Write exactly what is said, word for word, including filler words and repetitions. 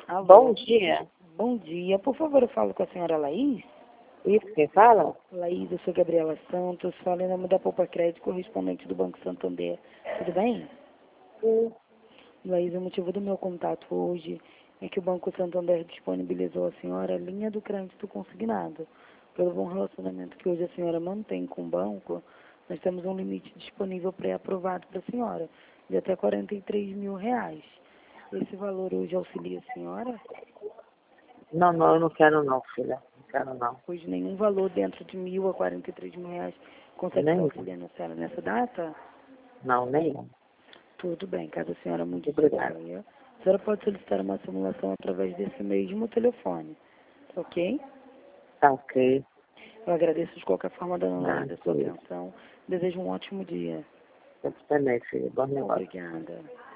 Alô. Bom dia. Bom dia. Por favor, eu falo com a senhora Laís. Isso, quem fala? Laís, eu sou Gabriela Santos, falo em nome da Poupa Crédito, correspondente do Banco Santander. Tudo bem? Sim. Laís, o motivo do meu contato hoje é que o Banco Santander disponibilizou à senhora a linha do crédito consignado. Pelo bom relacionamento que hoje a senhora mantém com o banco, nós temos um limite disponível pré-aprovado para a senhora, de até quarenta e três mil reais. Esse valor hoje auxilia a senhora? Não, não, eu não quero não, filha. Não quero não. Pois nenhum valor dentro de mil a quarenta e três mil reais consegue estar Nenhum. auxiliando a senhora nessa data? Não, nenhum. Tudo bem, caso a senhora mude de Obrigada. ideia, a senhora pode solicitar uma simulação através desse mesmo telefone, ok? Tá ok. Eu agradeço de qualquer forma, dona Ah, Laís, a sua sim. atenção. Desejo um ótimo dia. Eu também, filha. Bom negócio. Obrigada.